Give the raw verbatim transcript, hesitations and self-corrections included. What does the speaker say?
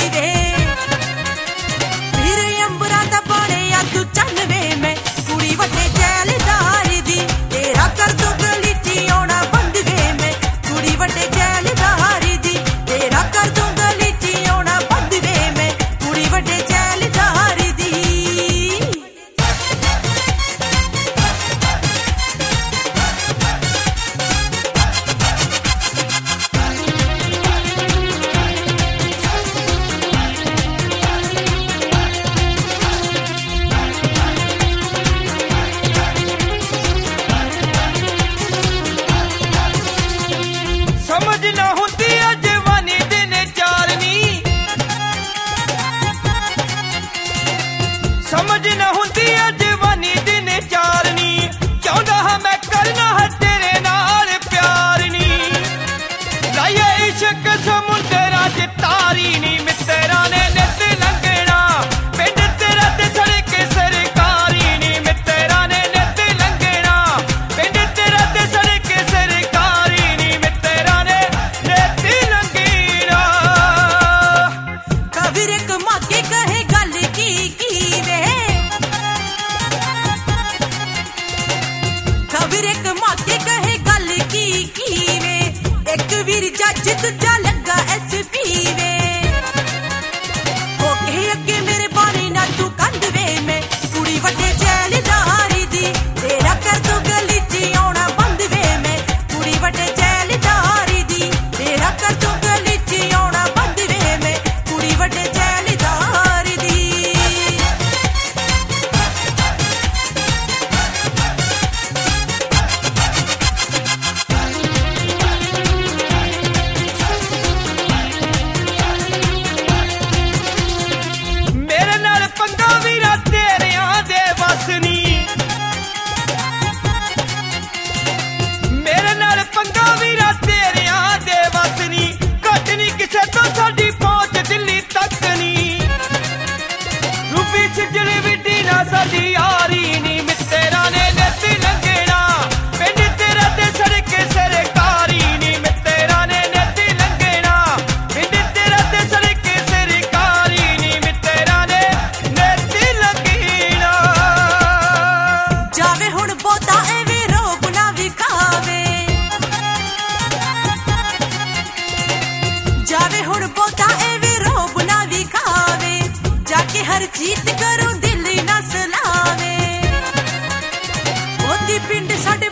वे फिर अंबरा दा पाने या तू चन्नवे में कुड़ी वड्डे जैलदार दी तेरा कर दो गलीची आना बंद वे में कुड़ी वड्डे जैलदार दी तेरा कर दो गलीची आना बंद वे में कुड़ी वड्डे जैलदार दी समझ ना होती जवानी दिन चारनी समझ ना होती जवानी दिन चारनी चाहता हाँ मैं करना है तेरे नाल प्यार नी लाया इश्क समुंदरा च तारी नी मित्तरा ने नित लंघना पिंड तेरा ते सड़क सरकारी नी मित्तरा ने नित लंघना पिंड तेरा ते सड़क सरकारी नी मित्तरा ने नित लंघना कबीर एक माके कहे गल की की वे कबीर एक माके कहे गल की की वे एक वीर जज तुझा लगा एस पी वे हो के अगे मेरे बारे ना तू कंध वे में कुड़ी वड्डे जैलदारी दी तेरा कर दो गलीची आना बंद वे में कुड़ी वड्डे जैलदारी दी तेरा कर दो गलीची आना बंद वे में कुड़ी वड्डे जैलदारी दी मेरे नाल पंगा वीरा तेरियां दे बस नी मेरे नाल पंगा वीरा तेरियां दे बस नी घट नी किसे तो साडी पहुंच दिल्ली तक नी रूपी छिजड़ी विड्डी ना साडी यारी नी मित्तरा ने नित लंघना पिंड तेरा ते सड़क सरकारी नी मित्तरा ने नित लंघना पिंड तेरा ते सड़क सरकारी नी मित्तरा ने नित लंघना जावे हुण बोता एवे रोब ना विखावे जावे हुण बोता एवे रोब ना विखावे जाके हर जीत करो दिल ना सलावे ओदी पिंड साडे